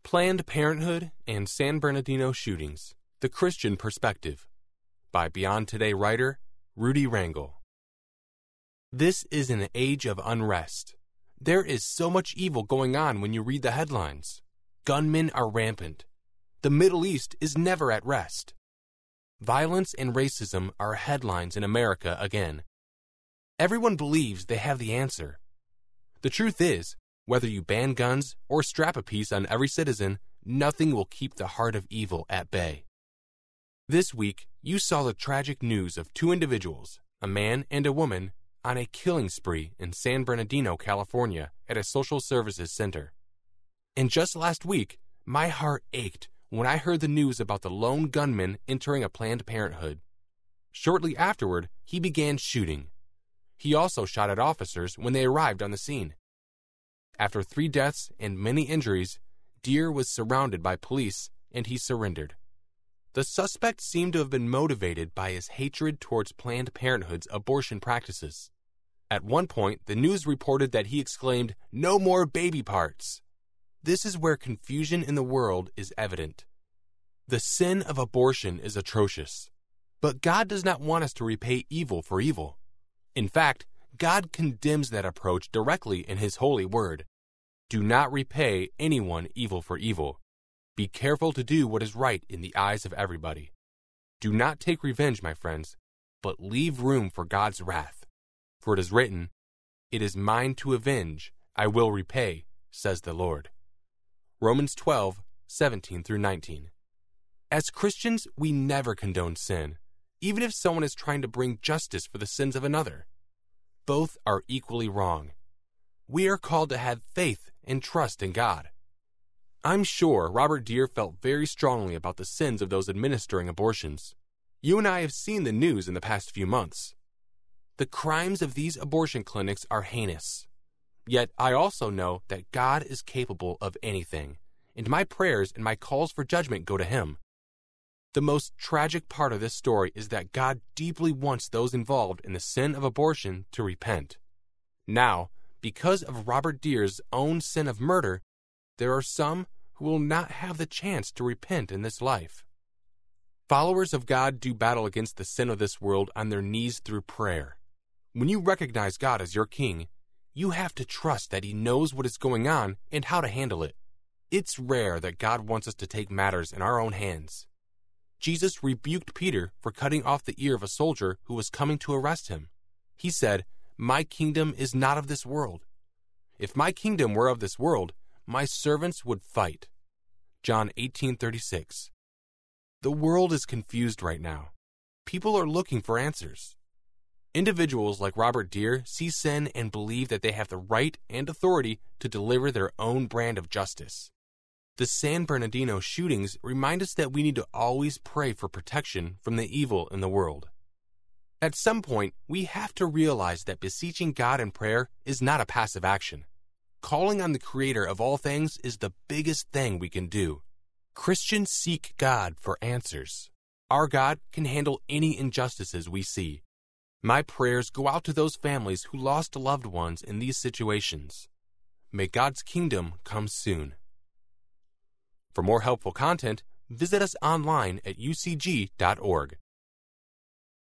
Planned Parenthood and San Bernardino Shootings, The Christian Perspective, by Beyond Today writer Rudy Rangel. This is an age of unrest. There is so much evil going on when you read the headlines. Gunmen are rampant. The Middle East is never at rest. Violence and racism are headlines in America again. Everyone believes they have the answer. The truth is, whether you ban guns or strap a piece on every citizen, nothing will keep the heart of evil at bay. This week, you saw the tragic news of two individuals, a man and a woman, on a killing spree in San Bernardino, California, at a social services center. And just last week, my heart ached when I heard the news about the lone gunman entering a Planned Parenthood. Shortly afterward, he began shooting. He also shot at officers when they arrived on the scene. After 3 deaths and many injuries, Deer was surrounded by police and he surrendered. The suspect seemed to have been motivated by his hatred towards Planned Parenthood's abortion practices. At one point, the news reported that he exclaimed, "No more baby parts!" This is where confusion in the world is evident. The sin of abortion is atrocious, but God does not want us to repay evil for evil. In fact, God condemns that approach directly in His holy word. Do not repay anyone evil for evil. Be careful to do what is right in the eyes of everybody. Do not take revenge, my friends, but leave room for God's wrath. For it is written, "It is mine to avenge, I will repay, says the Lord." Romans 12:17-19. As Christians, we never condone sin, even if someone is trying to bring justice for the sins of another. Both are equally wrong. We are called to have faith and trust in God. I'm sure Robert Deer felt very strongly about the sins of those administering abortions. You and I have seen the news in the past few months. The crimes of these abortion clinics are heinous. Yet I also know that God is capable of anything, and my prayers and my calls for judgment go to Him. The most tragic part of this story is that God deeply wants those involved in the sin of abortion to repent. Now, because of Robert Deer's own sin of murder, there are some who will not have the chance to repent in this life. Followers of God do battle against the sin of this world on their knees through prayer. When you recognize God as your King, you have to trust that He knows what is going on and how to handle it. It's rare that God wants us to take matters in our own hands. Jesus rebuked Peter for cutting off the ear of a soldier who was coming to arrest him. He said, "My kingdom is not of this world. If my kingdom were of this world, my servants would fight." John 18:36. The world is confused right now. People are looking for answers. Individuals like Robert Deer see sin and believe that they have the right and authority to deliver their own brand of justice. The San Bernardino shootings remind us that we need to always pray for protection from the evil in the world. At some point, we have to realize that beseeching God in prayer is not a passive action. Calling on the Creator of all things is the biggest thing we can do. Christians seek God for answers. Our God can handle any injustices we see. My prayers go out to those families who lost loved ones in these situations. May God's kingdom come soon. For more helpful content, visit us online at ucg.org.